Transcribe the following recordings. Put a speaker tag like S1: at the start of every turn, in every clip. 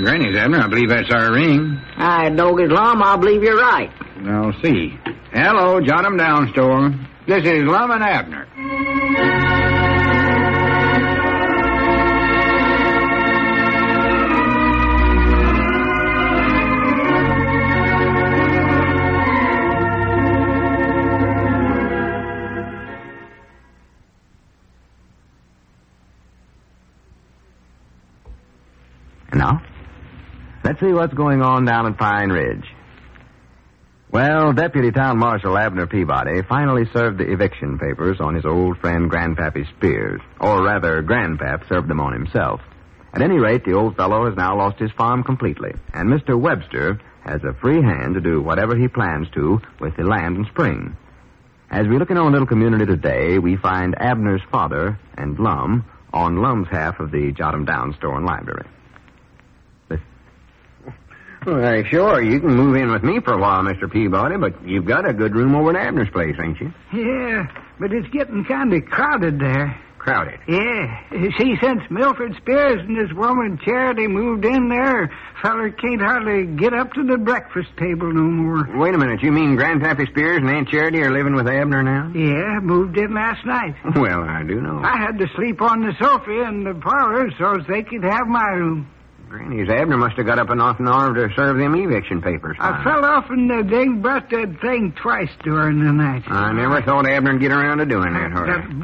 S1: Granny's, Abner. I believe that's our ring.
S2: I don't get Lum. I believe you're right.
S1: I'll see. Hello, Jot 'em Down store. This is Lum and Abner.
S3: Now, let's see what's going on down at Pine Ridge. Well, Deputy Town Marshal Abner Peabody finally served the eviction papers on his old friend Grandpappy Spears. Or rather, Grandpap served them on himself. At any rate, the old fellow has now lost his farm completely, and Mr. Webster has a free hand to do whatever he plans to with the land and spring. As we look in our little community today, we find Abner's father and Lum on Lum's half of the Jot 'em Down store and library.
S1: Well, sure, you can move in with me for a while, Mr. Peabody, but you've got a good room over at Abner's place, ain't you?
S4: Yeah, but it's getting kind of crowded there.
S1: Crowded?
S4: Yeah. See, since Milford Spears and his woman Charity moved in there, feller can't hardly get up to the breakfast table no more.
S1: Wait a minute, you mean Grandpappy Spears and Aunt Charity are living with Abner now?
S4: Yeah, moved in last night.
S1: Well, I do know.
S4: I had to sleep on the sofa in the parlor so they could have my room.
S1: Granny's, Abner must have got up enough an hour to serve them eviction papers.
S4: I fell off in the dang busted thing twice during the night.
S1: I never thought Abner'd get around to doing that,
S4: The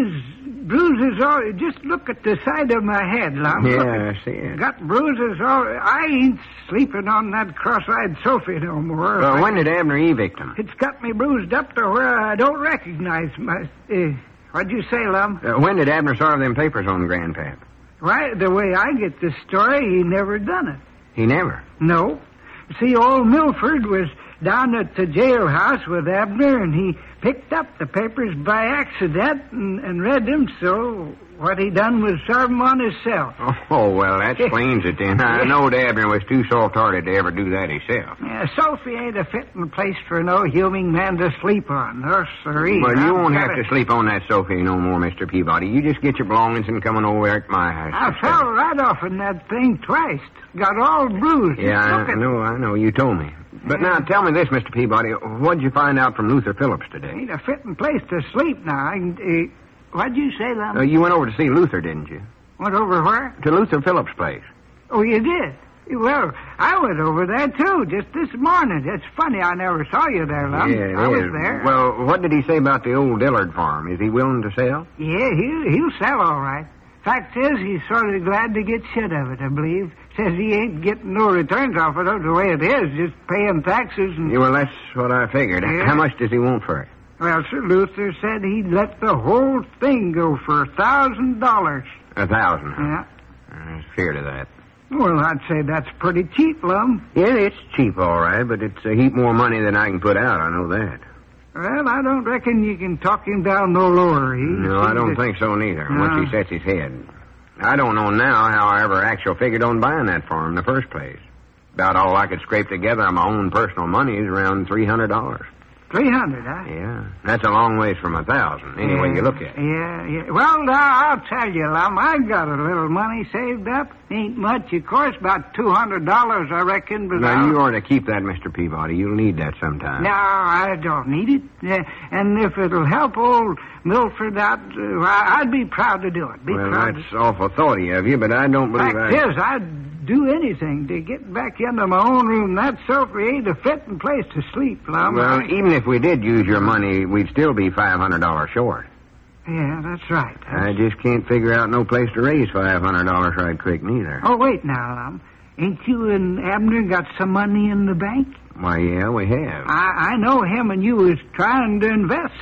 S4: bruises all... Just look at the side of my head, Lum.
S1: Yeah, I see it.
S4: Got bruises all... I ain't sleeping on that cross-eyed sofa no more.
S1: Well, when did Abner evict him?
S4: It's got me bruised up to where I don't recognize my... what'd you say, Lum?
S1: When did Abner serve them papers on Grandpap?
S4: Why, the way I get the story, he never done it.
S1: He never?
S4: No. See, old Milford was down at the jailhouse with Abner, and he picked up the papers by accident and read them, so what he done was serve them on himself.
S1: Oh, well, that explains it then. I knowed Abner was too soft-hearted to ever do that himself.
S4: Yeah, Sophie ain't a fitting place for no human man to sleep on. No, sirree.
S1: Well, you won't have to sleep on that sofa no more, Mr. Peabody. You just get your belongings and come on over at my house.
S4: I fell right off in that thing twice. Got all bruised.
S1: Yeah, I know. You told me. But now, tell me this, Mr. Peabody. What'd you find out from Luther Phillips today?
S4: Ain't a fitting place to sleep now. What'd you say, Lum?
S1: You went over to see Luther, didn't you?
S4: Went over where?
S1: To Luther Phillips' place.
S4: Oh, you did? Well, I went over there, too, just this morning. It's funny I never saw you there, Lum.
S1: Yeah,
S4: I was there.
S1: Well, what did he say about the old Dillard farm? Is he willing to sell?
S4: Yeah, he'll sell all right. Fact is, he's sort of glad to get shit of it, I believe. Says he ain't getting no returns off it the way it is, just paying taxes and...
S1: Yeah, well, that's what I figured.
S4: Yeah.
S1: How much does he want for it?
S4: Well, Sir Luther said he'd let the whole thing go for $1,000.
S1: $1,000?
S4: Yeah.
S1: I was feared of that.
S4: Well, I'd say that's pretty cheap, Lum.
S1: Yeah, it's cheap, all right, but it's a heap more money than I can put out, I know that.
S4: Well, I don't reckon you can talk him down no lower.
S1: No, I don't think so neither, once he sets his head. I don't know now how I ever actually figured on buying that farm in the first place. About all I could scrape together on my own personal money is around $300.
S4: 300, huh?
S1: Yeah, that's a long ways from 1,000, any way you look at it.
S4: Yeah. Well, now, I'll tell you, Lum, I got a little money saved up. Ain't much, of course, about $200, I reckon, but
S1: now, you ought to keep that, Mr. Peabody. You'll need that sometime.
S4: No, I don't need it. And if it'll help old Milford out, I'd be proud to do it.
S1: That's awful thoughty of you, but I don't believe
S4: Fact is, I'd do anything to get back into my own room. That sofa ain't a fitting place to sleep, Lum.
S1: Well, even if we did use your money, we'd still be $500 short.
S4: Yeah, that's right.
S1: I just can't figure out no place to raise $500 right quick, neither.
S4: Oh, wait now, Lum. Ain't you and Abner got some money in the bank?
S1: Why, yeah, we have.
S4: I know him and you was trying to invest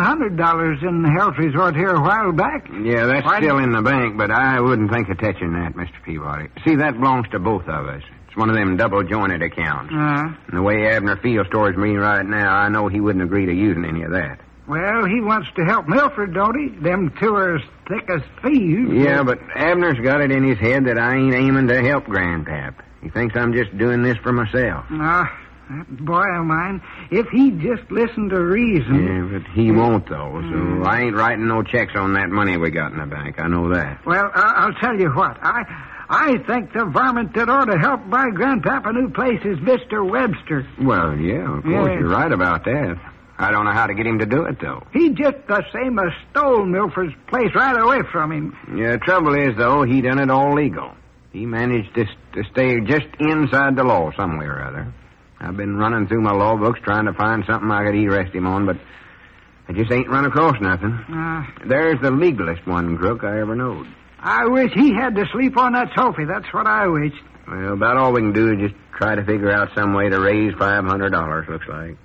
S4: $700 in the health resort here a while back.
S1: Yeah, that's still in the bank, but I wouldn't think of touching that, Mr. Peabody. See, that belongs to both of us. It's one of them double-jointed accounts. And the way Abner feels towards me right now, I know he wouldn't agree to using any of that.
S4: Well, he wants to help Milford, don't he? Them two are as thick as thieves.
S1: Yeah, but Abner's got it in his head that I ain't aiming to help Grandpap. He thinks I'm just doing this for myself.
S4: That boy of mine, if he'd just listen to reason...
S1: Yeah, but he won't, though, so I ain't writing no checks on that money we got in the bank. I know that.
S4: Well, I'll tell you what. I think the varmint that ought to help buy Grandpap a new place is Mr. Webster.
S1: Well, yeah, of course,
S4: Yeah.
S1: you're right about that. I don't know how to get him to do it, though.
S4: He just the same as stole Milford's place right away from him.
S1: Yeah, trouble is, though, he done it all legal. He managed to stay just inside the law some way or other. I've been running through my law books trying to find something I could arrest him on, but I just ain't run across nothing. There's the legalest one crook I ever knowed.
S4: I wish he had to sleep on that sofa. That's what I wish.
S1: Well, about all we can do is just try to figure out some way to raise $500, looks like.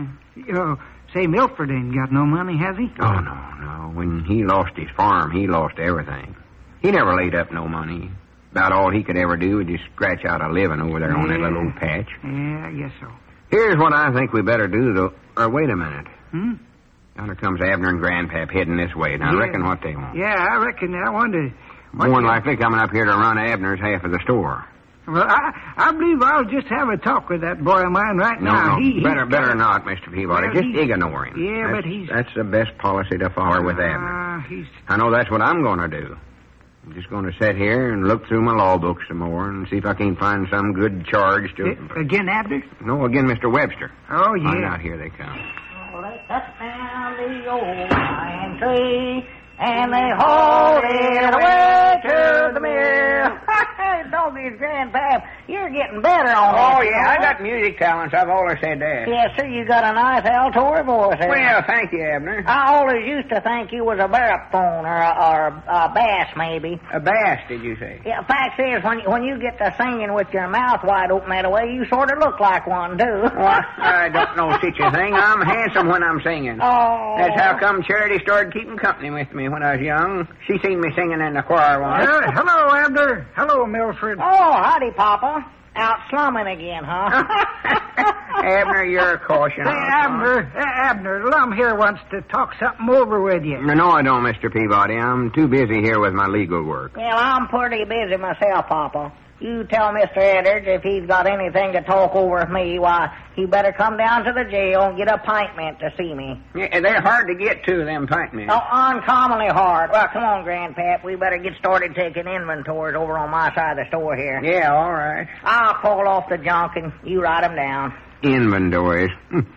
S4: Say, Milford ain't got no money, has he?
S1: Oh, no. When he lost his farm, he lost everything. He never laid up no money. About all he could ever do was just scratch out a living over there on that little old patch.
S4: Yeah, I guess so.
S1: Here's what I think we better do, though. Or wait a minute.
S4: Yonder
S1: comes Abner and Grandpap heading this way. Now, I reckon what they want.
S4: Yeah, I reckon. I wonder.
S1: More than likely coming up here to run Abner's half of the store.
S4: Well, I believe I'll just have a talk with that boy of mine right now.
S1: No. Better not, Mr. Peabody.
S4: Well,
S1: just ignore him.
S4: Yeah,
S1: but
S4: he's...
S1: That's the best policy to follow with Abner. I know that's what I'm going to do. I'm just going to sit here and look through my law book some more and see if I can't find some good charge to...
S4: Again, Abner?
S1: No, again, Mr. Webster.
S4: Oh, yeah.
S1: Find out, here they come.
S5: Oh, they cut down the old pine tree, and they hauled it away to the mill. Doggy's Grandpap, you're getting better on that.
S2: Oh, yeah, I got music talents. I've always said that.
S5: Yes, sir, you got a nice alto voice there.
S2: Well, thank you, Abner.
S5: I always used to think you was a baritone or a bass, maybe.
S2: A bass, did you say?
S5: Yeah, fact is, when you get to singing with your mouth wide open that way, you sort of look like one, too.
S2: Well, I don't know such a thing. I'm handsome when I'm singing.
S5: Oh.
S2: That's how come Charity started keeping company with me when I was young. She seen me singing in the choir once.
S4: Hello, Abner. Hello, Milford.
S5: Oh, howdy, Papa. Out slumming again, huh?
S2: Abner, you're a caution.
S4: Hey, Abner, Lum here wants to talk something over with you.
S1: No, I don't, Mr. Peabody. I'm too busy here with my legal work.
S5: Well, I'm pretty busy myself, Papa. You tell Mr. Edders if he's got anything to talk over with me, why, he better come down to the jail and get a pintment to see me.
S2: Yeah, they're hard to get to, them pintmen.
S5: Oh, uncommonly hard. Well, come on, Grandpap. We better get started taking inventories over on my side of the store here.
S2: Yeah, all right.
S5: I'll call off the junk and you write them down.
S1: Inventories.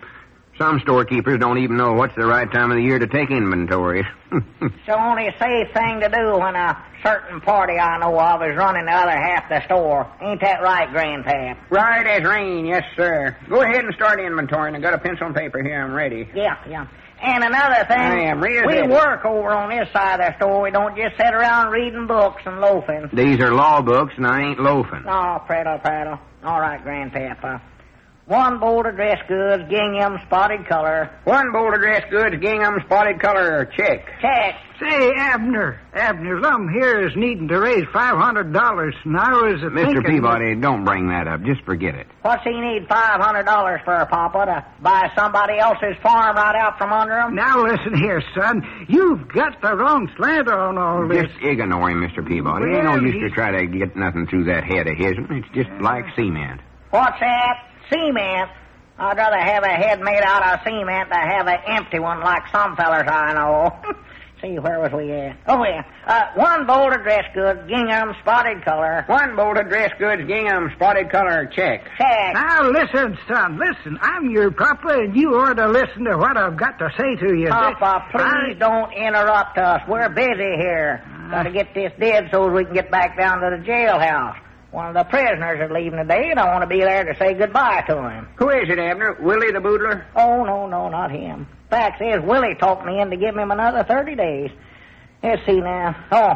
S1: Some storekeepers don't even know what's the right time of the year to take inventories.
S5: It's the only safe thing to do when a certain party I know of is running the other half of the store. Ain't that right, Grandpap?
S2: Right as rain, yes, sir. Go ahead and start inventorying. I've got a pencil and paper here. I'm ready.
S5: Yeah. And another thing,
S2: I am real
S5: we
S2: ready.
S5: work over on this side of the store. We don't just sit around reading books and loafing.
S1: These are law books, and I ain't loafing.
S5: Oh, prattle. All right, Grandpap. One bolt of dress goods, gingham, spotted color.
S2: One bolt of dress goods, gingham, spotted color, check.
S5: Check.
S4: Say, Abner, Lum here is needing to raise $500, and I was thinking...
S1: Mr. Peabody, don't bring that up. Just forget it.
S5: What's he need $500 for, Papa? To buy somebody else's farm right out from under him?
S4: Now listen here, son. You've got the wrong slant on all this.
S1: Just ignore him, Mr. Peabody. Ain't no use to try to get nothing through that head of his. It's just like cement.
S5: What's that? Cement? I'd rather have a head made out of cement than have an empty one like some fellers I know. See, where was we at? Oh, yeah. One bolt of dress goods, gingham, spotted color.
S2: One bolt of dress goods, gingham, spotted color, check.
S5: Check.
S4: Now listen, son, listen. I'm your papa, and you ought to listen to what I've got to say to you.
S5: Papa, please don't interrupt us. We're busy here. Got to get this did so we can get back down to the jailhouse. One of the prisoners is leaving today, and I want to be there to say goodbye to him.
S2: Who is it, Abner? Willie the Boodler?
S5: Oh, no, not him. Fact is, Willie talked me in to give him another 30 days. Let's see now.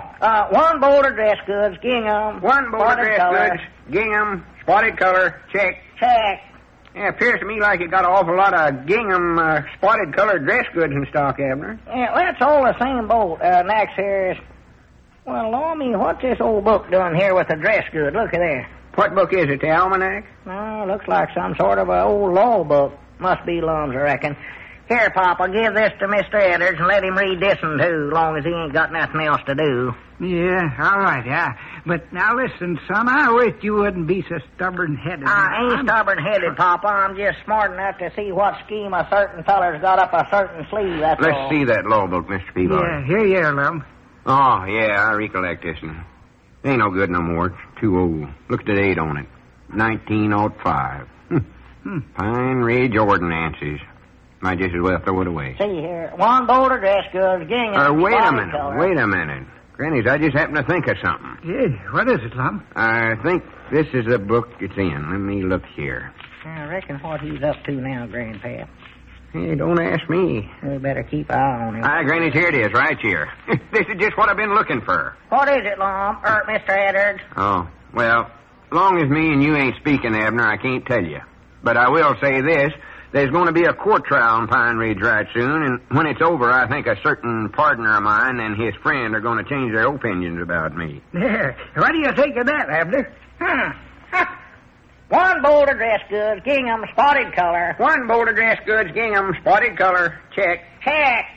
S5: One bolt of dress goods, gingham.
S2: One bolt of dress goods, gingham, spotted color, check.
S5: Check.
S2: Yeah, appears to me like you got an awful lot of gingham, spotted colored dress goods in stock, Abner.
S5: Yeah, that's all the same bolt. Next here is... Well, Lormy, what's this old book doing here with the dress good? Look at there.
S2: What book is it, the almanac?
S5: Oh, looks like some sort of an old law book. Must be Lum's, I reckon. Here, Papa, give this to Mr. Edders and let him read this one, too, long as he ain't got nothing else to do.
S4: Yeah, all right, yeah. But now listen, son, I wish you wouldn't be so stubborn-headed.
S5: I ain't stubborn-headed, Papa. I'm just smart enough to see what scheme a certain feller's got up a certain sleeve, that's all.
S1: Let's see that law book, Mr. Peabody.
S4: Yeah, here you are, Lum.
S1: Oh, yeah, I recollect this one. Ain't no good no more. It's too old. Look at the date on it. 1905. Pine Ridge ordinances. Might just as well throw it away.
S5: See here. One Boulder dress goods, gingham.
S1: Wait a
S5: spotted
S1: minute.
S5: color.
S1: Wait a minute. Grannies, I just happened to think of something.
S4: Yeah, what is it, Lum?
S1: I think this is the book it's in. Let me look here.
S5: I reckon what he's up to now, Grandpap.
S1: Hey, don't ask me.
S5: We better keep an eye on him.
S1: Grannies, here it is, right here. This is just what I've been looking for.
S5: What is it, Mr. Eddard?
S1: Oh, well, long as me and you ain't speaking, Abner, I can't tell you. But I will say this. There's going to be a court trial in Pine Ridge right soon, and when it's over, I think a certain partner of mine and his friend are going to change their opinions about me.
S4: There. What do you think of that, Abner?
S5: One Boulder dress goods, gingham, spotted color.
S2: One Boulder dress goods, gingham, spotted color. Check.
S5: Check.